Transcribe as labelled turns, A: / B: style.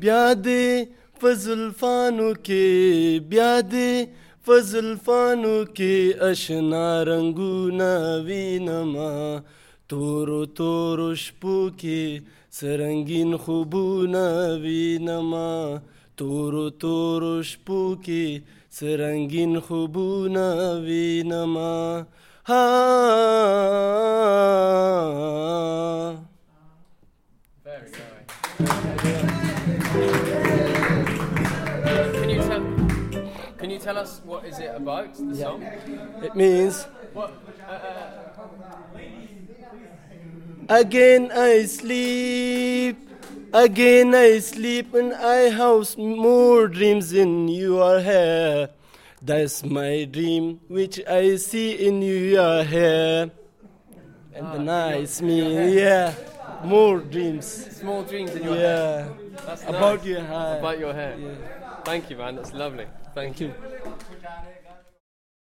A: ब्यादे फजुल्फानों के ब्यादे फजुल्फानों के अशना रंगूना वीनमा तोरो तोरो शपो के सरंगीन खुबूना वीनमा तोरो तोरो शपो के सरंगीन खुबूना वीनमा हा
B: Can you tell us what is it about, the song?
A: It means
B: What?
A: again I sleep and I house more dreams in your hair. That's my dream which I see in your hair. And the nice mean, yeah, more dreams.
B: Small dreams in your hair. That's
A: about
B: nice.
A: your hair.
B: About your hair.
A: Yeah.
B: Thank you, man. That's lovely. Thank you.
A: you.